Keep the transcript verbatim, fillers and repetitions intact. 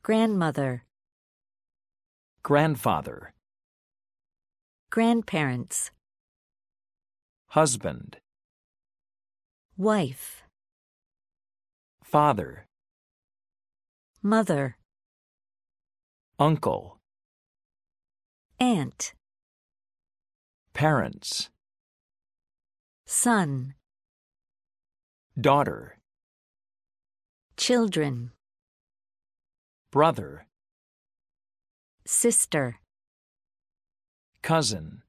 grandmother, grandfather, grandparents, husband, wife, father, mother, uncle, aunt, parents, son, daughter, children, brother, sister, cousin.